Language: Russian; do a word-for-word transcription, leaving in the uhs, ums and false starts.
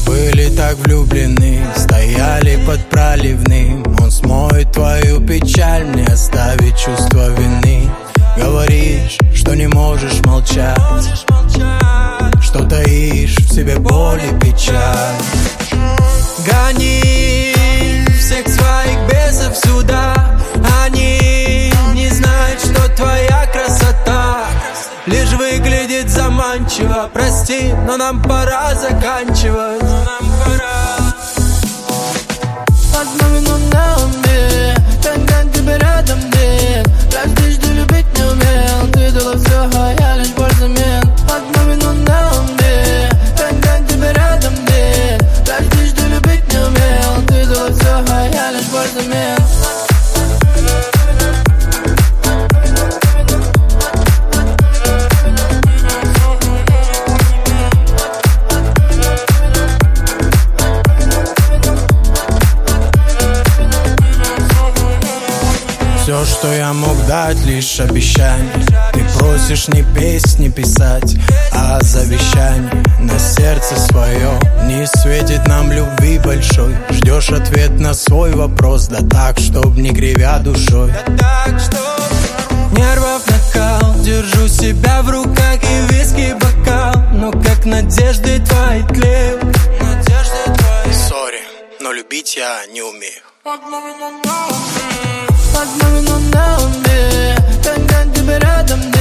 были так влюблены, стояли под проливным. Он смоет твою печаль, мне оставит чувство вины. Говоришь, что не можешь молчать, что таишь в себе боль и печаль. Гони всех своих бесов сюда. Они не знают, что твоя красота лишь выглядит заманчиво. Прости, но нам пора заканчивать. Одну минуту на уме, когда тебя рядом нет. Прежде любить не умел, ты дала все, а я лишь боль взамен. Одну минуту на уме, когда тебя рядом нет. Прежде любить не умел, ты дала все, а я лишь боль взамен. Все, что я мог дать, лишь обещание. Ты просишь не песни писать, а завещание на сердце свое. Не светит нам любви большой. Ждешь ответ на свой вопрос, да так, чтоб не кривя душой. Нервов накал, держу себя в руках и виски бокал. Но как надежды твои тлеют. Сори, но любить я не умею. Одну минуту на уме, когда тебя рядом нет.